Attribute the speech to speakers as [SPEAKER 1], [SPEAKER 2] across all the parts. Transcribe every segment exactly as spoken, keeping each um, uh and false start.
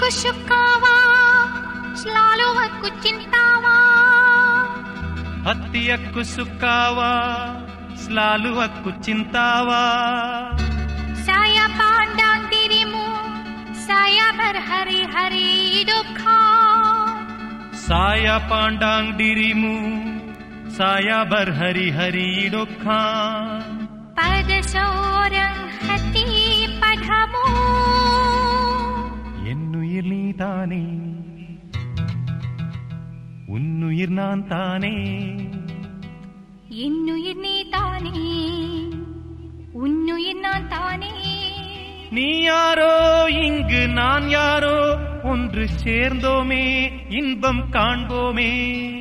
[SPEAKER 1] sukawa, selalu aku cintawa.
[SPEAKER 2] Hati aku sukawa, selalu aku cintawa.
[SPEAKER 1] Saya pandang dirimu, saya berhari-hari duka.
[SPEAKER 2] Saya pandang dirimu, saya berhari-hari duka.
[SPEAKER 1] Pada seorang hati padamu.
[SPEAKER 2] என்னுயிர் நீதானே, உன்னுயிர் நான் தானே.
[SPEAKER 1] என்னுயிர் நீதானே, உன்னுயிர் நான் தானே.
[SPEAKER 2] நீ யாரோ இங்கு நான் யாரோ, ஒன்று சேர்ந்தோமே இன்பம் காண்போமே.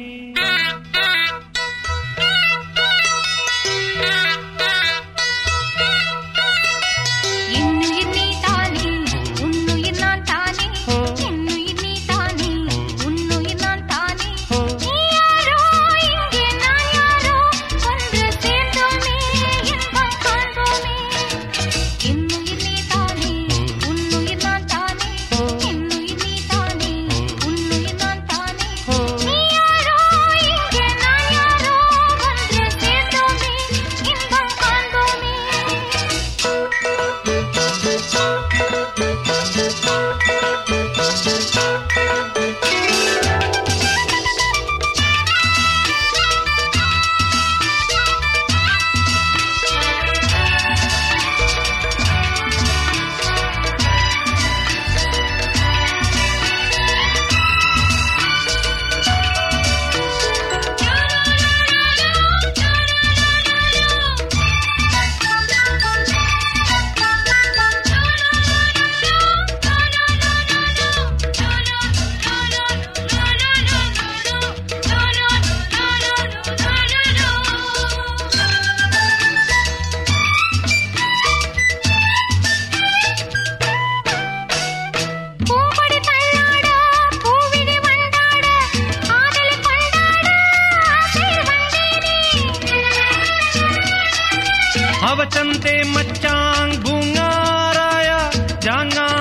[SPEAKER 1] என்னுயிர் நீதானே, உன்னுயிர் நான் தானே. என்னுயிர் நீதானே, உன்னுயிர் நான் தானே. நீ யாரோ இங்கே நான் யாரோ, ஒன்று சேர்ந்தோமே இன்பம் காண்போமே. என்னுயிர் நீதானே, உன்னுயிர் நான் தானே. என்னுயிர் நீதானே, உன்னுயிர் நான் தானே. நீ யாரோ இங்கே நான் யாரோ, ஒன்று சேர்ந்தோமே இன்பம் காண்போமே. பூம்பொடி தள்ளாட, பூவிழி வண்டாட, காதலை கொண்டாட ஆசையில் வந்தேனே.
[SPEAKER 2] அவ சந்தே மச்சாங் பூங்காராயா, ஜாங்கா